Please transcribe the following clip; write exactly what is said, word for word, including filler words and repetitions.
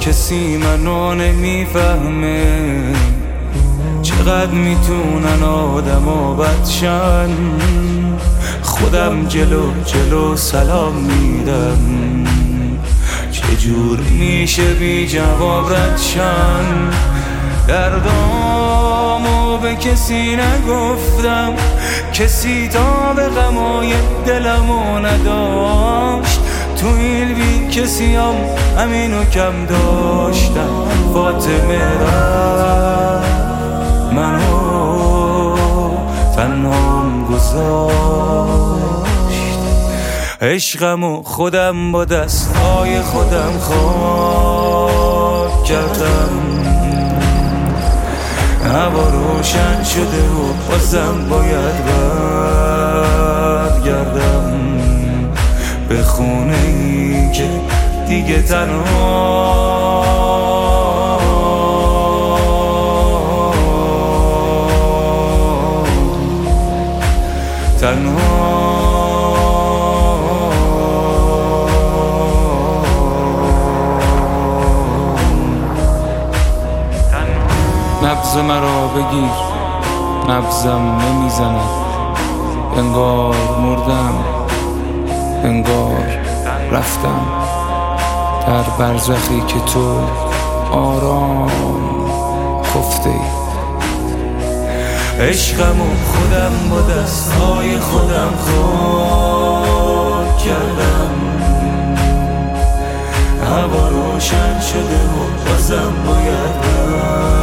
کسی منو نمیفهمه، چقدر میتونن آدمو بدشن. خودم جلو جلو سلام میدم، چجور میشه بی جواب ردشن. دردامو به کسی نگفتم، کسی تا به غمای دلمو نداشت. تو این بی کسی هم همینو کم داشتم. فاطمه رفت منو تنهام گذاشت. عشقمو خودم با دستای خودم خاک کردم. هوا روشن شده و بازم باید برگردم به خونه ای که دیگه تنها تنها نبض مرا بگیر، نبضم نمیزند. انگار مردم، انگار رفتم در برزخی که تو آرام خفته ای. عشقمو خودم با دستهای خودم خاک کردم. هوا روشن شده و بازم باید برم